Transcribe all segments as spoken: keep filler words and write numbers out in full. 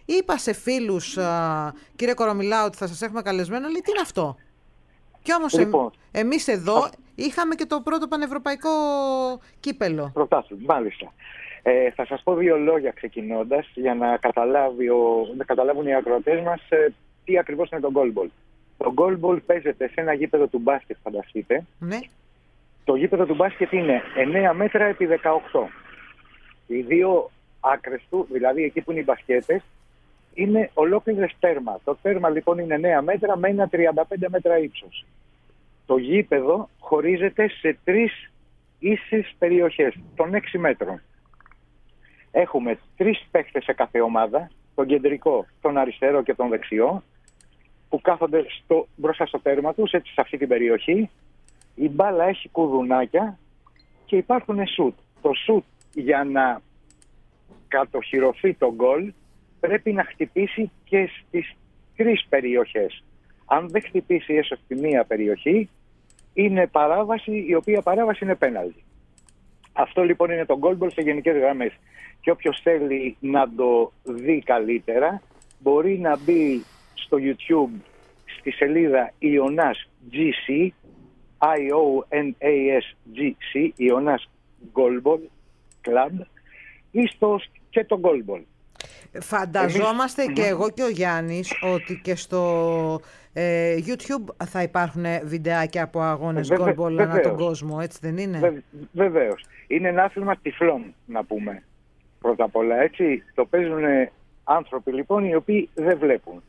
Είπα σε φίλους, α, κύριε Κορομιλά, ότι θα σας έχουμε καλεσμένο, λέει τι είναι αυτό. Κι όμως Λοιπόν, ε, εμείς εδώ α... είχαμε και το πρώτο πανευρωπαϊκό κύπελο. Πρωτάθλημα, μάλιστα. Ε, θα σας πω δύο λόγια ξεκινώντας για να, καταλάβει ο, να καταλάβουν οι ακροατές μας ε, τι ακριβώς είναι το goalball. Το goalball παίζεται σε ένα γήπεδο του μπάσκετ, φανταστείτε. Ναι. Το γήπεδο του μπάσκετ είναι εννέα μέτρα επί δεκαοκτώ. Οι δύο άκρες του, δηλαδή εκεί που είναι οι μπασκέτες, είναι ολόκληρες τέρμα. Το τέρμα λοιπόν είναι εννέα μέτρα με ένα τριάντα πέντε μέτρα ύψος. Το γήπεδο χωρίζεται σε τρεις ίσες περιοχές των έξι μέτρων. Έχουμε τρεις παίχτες σε κάθε ομάδα, τον κεντρικό, τον αριστερό και τον δεξιό, που κάθονται στο, μπροστά στο τέρμα τους, έτσι σε αυτή την περιοχή. Η μπάλα έχει κουδουνάκια και υπάρχουν σουτ. Το σουτ, για να κατοχυρωθεί το γκολ, πρέπει να χτυπήσει και στις τρεις περιοχές. Αν δεν χτυπήσει έσω στη μία περιοχή, είναι παράβαση, η οποία παράβαση είναι πέναλτι. Αυτό λοιπόν είναι το goalball σε γενικές γραμμές. Και όποιος θέλει να το δει καλύτερα, μπορεί να μπει στο YouTube στη σελίδα Ιωνάς τζι σι, άι ο εν έι ες τζι σι, Ιωνάς Goalball Club, ή στο και το goalball. Φανταζόμαστε Εμείς... και εγώ και ο Γιάννης ότι και στο ε, YouTube θα υπάρχουν βιντεάκια από αγώνες Βεβαι... goalball ανά τον κόσμο, έτσι δεν είναι? Βε... Βεβαίως. Είναι ένα άθλημα τυφλών, να πούμε, πρώτα απ' όλα, έτσι. Το παίζουν άνθρωποι λοιπόν οι οποίοι δεν βλέπουν.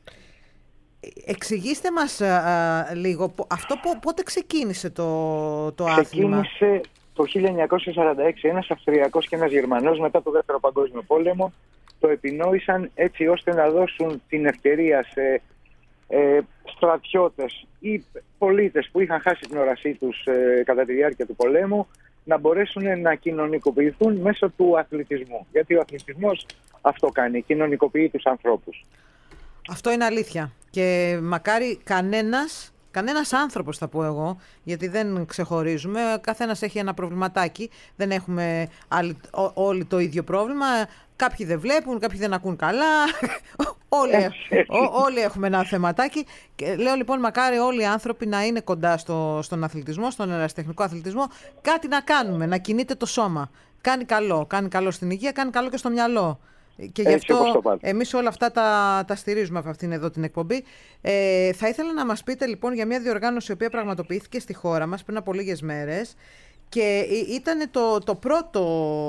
Εξηγήστε μας α, α, λίγο, αυτό πότε ξεκίνησε το, το άθλημα? Ξεκίνησε το χίλια εννιακόσια σαράντα έξι. Ένας Αυστριακός και ένας Γερμανός μετά το Δεύτερο Παγκόσμιο Πόλεμο το επινόησαν έτσι ώστε να δώσουν την ευκαιρία σε ε, στρατιώτες ή πολίτες που είχαν χάσει την όρασή τους ε, κατά τη διάρκεια του πολέμου να μπορέσουν να κοινωνικοποιηθούν μέσω του αθλητισμού. Γιατί ο αθλητισμός αυτό κάνει, κοινωνικοποιεί τους ανθρώπους. Αυτό είναι αλήθεια. Και μακάρι κανένας, κανένας άνθρωπος θα πω εγώ, γιατί δεν ξεχωρίζουμε, καθένας έχει ένα προβληματάκι, δεν έχουμε άλλοι, ό, όλοι το ίδιο πρόβλημα, κάποιοι δεν βλέπουν, κάποιοι δεν ακούν καλά, όλοι, ό, όλοι έχουμε ένα θεματάκι. Και λέω λοιπόν μακάρι όλοι οι άνθρωποι να είναι κοντά στο, στον αθλητισμό, στον ερασιτεχνικό αθλητισμό, κάτι να κάνουμε, να κινείται το σώμα. Κάνει καλό, κάνει καλό στην υγεία, κάνει καλό και στο μυαλό. Και γι' αυτό εμείς όλα αυτά τα, τα στηρίζουμε από αυτήν εδώ την εκπομπή. Ε, θα ήθελα να μας πείτε λοιπόν για μια διοργάνωση η οποία πραγματοποιήθηκε στη χώρα μας πριν από λίγες μέρες και ήταν το, το, πρώτο,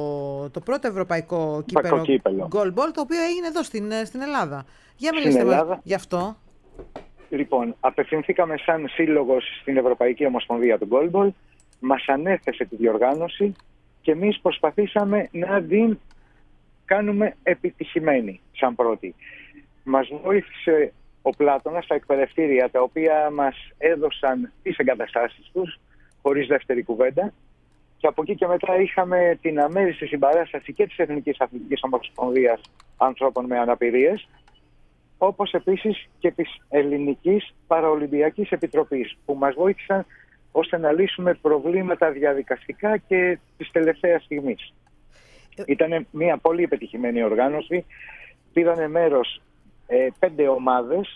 το πρώτο ευρωπαϊκό κύπελο goalball, το οποίο έγινε εδώ στην, στην Ελλάδα. Για μιλήστε μας γι' αυτό. Λοιπόν, απευθυνθήκαμε σαν σύλλογος στην Ευρωπαϊκή Ομοσπονδία του goalball, μας ανέθεσε τη διοργάνωση και εμείς προσπαθήσαμε να την κάνουμε επιτυχημένη σαν πρώτη. Μας βοήθησε ο Πλάτωνας στα εκπαιδευτήρια, τα οποία μας έδωσαν τις εγκαταστάσεις τους χωρίς δεύτερη κουβέντα, και από εκεί και μετά είχαμε την αμέριστη συμπαράσταση και της Εθνικής Αθλητικής Ομοσπονδίας Ανθρώπων με Αναπηρίες, όπως επίσης και της Ελληνικής Παραολυμπιακής Επιτροπής, που μας βοήθησαν ώστε να λύσουμε προβλήματα διαδικαστικά και της τελευταίας στιγμής. Ήταν μια πολύ επιτυχημένη οργάνωση. Πήρανε μέρος ε, πέντε ομάδες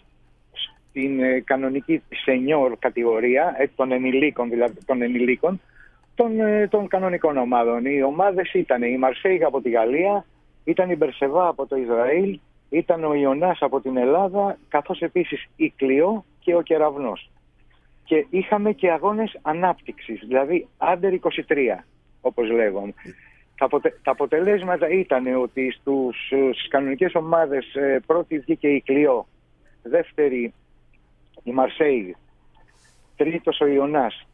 στην ε, κανονική senior κατηγορία, ε, των ενηλίκων, δηλαδή των ενηλίκων, των, ε, των κανονικών ομάδων. Οι ομάδες ήταν η Μαρσέιγ από τη Γαλλία, ήταν η Μπερσεβά από το Ισραήλ, ήταν ο Ιωνάς από την Ελλάδα, καθώς επίσης η Κλειό και ο Κεραυνός. Και είχαμε και αγώνες ανάπτυξης, δηλαδή άντερ είκοσι τρία, όπως λέγομαι. Τα, αποτε, τα αποτελέσματα ήταν ότι στους, στις κανονικές ομάδες ε, πρώτη βγήκε η Κλειό, δεύτερη η Μαρσέιγ, τρίτος ο Ιωνάς,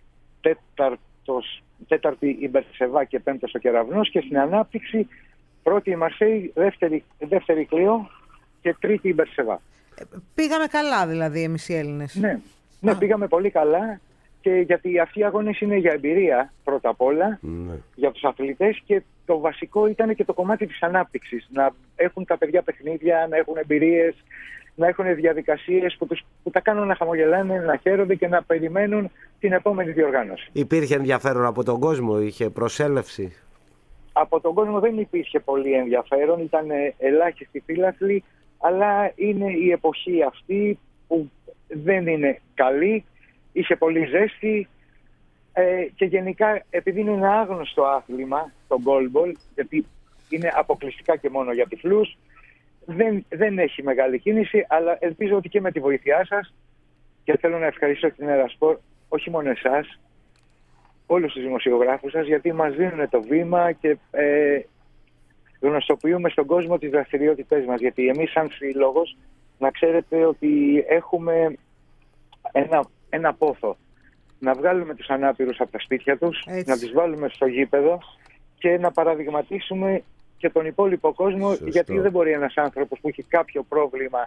τέταρτος, τέταρτη η Μπερσεβά και πέμπτος ο Κεραυνός, και στην ανάπτυξη πρώτη η Μαρσέιγ, δεύτερη, δεύτερη η Κλειό και τρίτη η Μπερσεβά. Πήγαμε καλά δηλαδή εμείς οι Έλληνες. Ναι, ναι πήγαμε πολύ καλά. Και γιατί αυτοί οι αγώνες είναι για εμπειρία πρώτα απ' όλα, ναι, για τους αθλητές, και το βασικό ήταν και το κομμάτι της ανάπτυξης. Να έχουν τα παιδιά παιχνίδια, να έχουν εμπειρίες, να έχουν διαδικασίες που, τους, που τα κάνουν να χαμογελάνε, να χαίρονται και να περιμένουν την επόμενη διοργάνωση. Υπήρχε ενδιαφέρον από τον κόσμο, είχε προσέλευση? Από τον κόσμο δεν υπήρχε πολύ ενδιαφέρον, ήταν ελάχιστοι φίλαθλοι, αλλά είναι η εποχή αυτή που δεν είναι καλή, είχε πολύ ζέστη ε, και γενικά επειδή είναι ένα άγνωστο άθλημα το goalball, γιατί είναι αποκλειστικά και μόνο για τυφλούς, δεν, δεν έχει μεγάλη κίνηση, αλλά ελπίζω ότι και με τη βοήθειά σας, και θέλω να ευχαριστήσω την Ερασπορ, όχι μόνο εσάς, όλους τους δημοσιογράφους σας, γιατί μας δίνουν το βήμα και ε, γνωστοποιούμε στον κόσμο τις δραστηριότητές μας. Γιατί εμείς σαν σύλλογος, να ξέρετε ότι έχουμε ένα, ένα πόθο. Να βγάλουμε τους ανάπηρους από τα σπίτια τους, έτσι, να τους βάλουμε στο γήπεδο και να παραδειγματίσουμε και τον υπόλοιπο κόσμο. Σωστό. Γιατί δεν μπορεί ένας άνθρωπος που έχει κάποιο πρόβλημα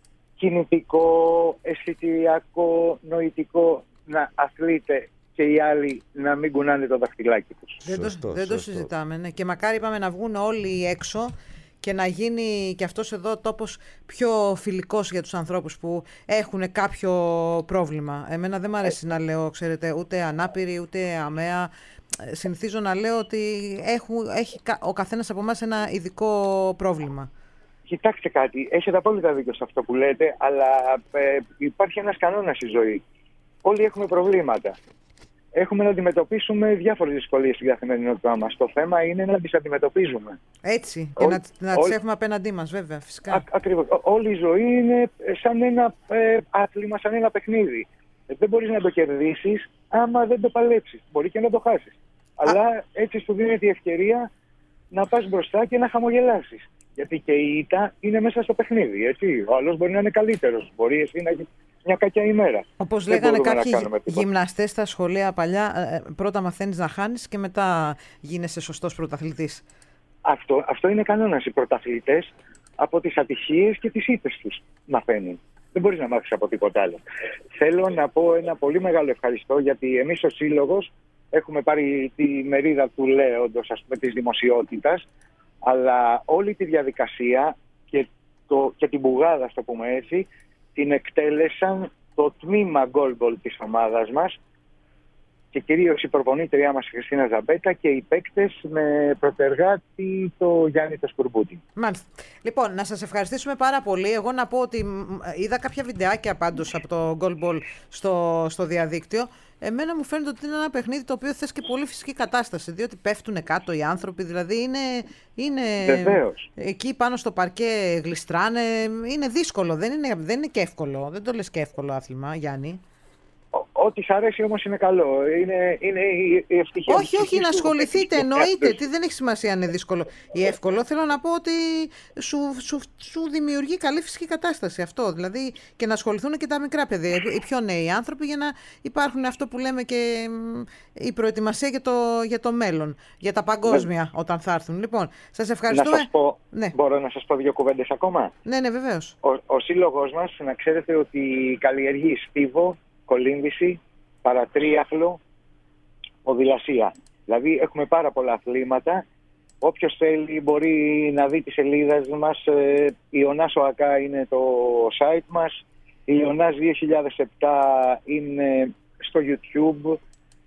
κινητικό, αισθητηριακό, νοητικό να αθλείται και οι άλλοι να μην κουνάνε το δαχτυλάκι τους. Δεν, σωστό, το, δεν το συζητάμε. Ναι. Και μακάρι είπαμε να βγουν όλοι έξω και να γίνει και αυτός εδώ τόπος πιο φιλικός για τους ανθρώπους που έχουν κάποιο πρόβλημα. Εμένα δεν μου αρέσει να λέω, ξέρετε, ούτε ανάπηροι, ούτε αμαία. Συνηθίζω να λέω ότι έχουν, έχει ο καθένας από εμάς ένα ειδικό πρόβλημα. Κοιτάξτε κάτι, έχετε απόλυτα δίκιο σε αυτό που λέτε, αλλά ε, υπάρχει ένας κανόνας στη ζωή. Όλοι έχουμε προβλήματα. Έχουμε να αντιμετωπίσουμε διάφορες δυσκολίες στην καθημερινότητά μας. Το θέμα είναι να τις αντιμετωπίζουμε. Έτσι, και Ό, να, να τις έχουμε απέναντί μας, βέβαια, φυσικά. Α, ακριβώς. Όλη η ζωή είναι σαν ένα ε, άθλημα, σαν ένα παιχνίδι. Δεν μπορείς να το κερδίσεις άμα δεν το παλέψεις. Μπορεί και να το χάσεις. Α. Αλλά έτσι σου δίνεται η ευκαιρία να πας μπροστά και να χαμογελάσεις. Γιατί και η ήττα είναι μέσα στο παιχνίδι. Έτσι. Ο άλλος μπορεί να είναι καλύτερος. Μπορεί εσύ να έχει μια κακιά ημέρα. Όπως λέγανε κάποιοι γυμναστές στα σχολεία παλιά, πρώτα μαθαίνεις να χάνεις και μετά γίνεσαι σωστός πρωταθλητής. Αυτό, αυτό είναι κανόνας. Οι πρωταθλητές από τις ατυχίες και τις ήττες τους μαθαίνουν. Δεν μπορείς να μάθεις από τίποτα άλλο. Θέλω να πω ένα πολύ μεγάλο ευχαριστώ, γιατί εμείς ως σύλλογος έχουμε πάρει τη μερίδα του λέοντος, ας πούμε, της δημοσιότητας, αλλά όλη τη διαδικασία και, το, και την μπουγάδα, στο πούμε έτσι, την εκτέλεσαν το τμήμα goalball της ομάδας μας και κυρίως η προπονήτριά μας η Χριστίνα Ζαμπέτα και οι παίκτες με πρωτεργάτη το Γιάννη το Σκουρμπούτη. Μάλιστα. Λοιπόν, να σας ευχαριστήσουμε πάρα πολύ. Εγώ να πω ότι είδα κάποια βιντεάκια πάντως από το goalball στο, στο διαδίκτυο. Εμένα μου φαίνεται ότι είναι ένα παιχνίδι το οποίο θες και πολύ φυσική κατάσταση, διότι πέφτουν κάτω οι άνθρωποι, δηλαδή είναι, είναι εκεί πάνω στο παρκέ γλιστράνε, είναι δύσκολο, δεν είναι, δεν είναι και εύκολο, δεν το λες και εύκολο άθλημα, Γιάννη. Ό,τι σ' αρέσει όμως είναι καλό. Είναι, είναι η ευτυχία. Όχι, όχι, να ασχοληθείτε, εννοείται. Τι δεν έχει σημασία αν είναι δύσκολο ή εύκολο. Θέλω να πω ότι σου, σου, σου δημιουργεί καλή φυσική κατάσταση αυτό. Δηλαδή και να ασχοληθούν και τα μικρά παιδιά, οι πιο νέοι άνθρωποι, για να υπάρχουν αυτό που λέμε και η προετοιμασία για το, για το μέλλον, για τα παγκόσμια ναι. όταν θα έρθουν. Λοιπόν, σας ευχαριστούμε. Να σας πω, ναι. Μπορώ να σας πω δύο κουβέντες ακόμα. Ναι, ναι, βεβαίως. Ο, ο σύλλογος μας, να ξέρετε ότι καλλιεργεί στίβο, κολύμβηση, παρατρίαθλο, ποδηλασία. Δηλαδή έχουμε πάρα πολλά αθλήματα. Όποιος θέλει μπορεί να δει τη σελίδα μας. Ε, η Ιωνάς ΟΑΚΑ είναι το site μας. Η Ιωνάς δύο χιλιάδες επτά είναι στο YouTube,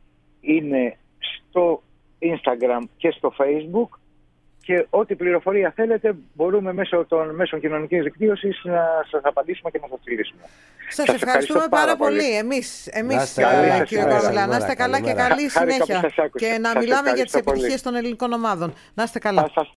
είναι στο Instagram και στο Facebook. Και ό,τι πληροφορία θέλετε μπορούμε μέσω των μέσων κοινωνικής δικτύωσης να σας απαντήσουμε και να σας στηρίσουμε. Σας, σας ευχαριστούμε πάρα, πάρα πολύ. πολύ. Εμείς, εμείς κύριε Καβιλά, να είστε καλά και καλή συνέχεια. Και να μιλάμε για τις επιτυχίες των ελληνικών ομάδων. Να είστε καλά.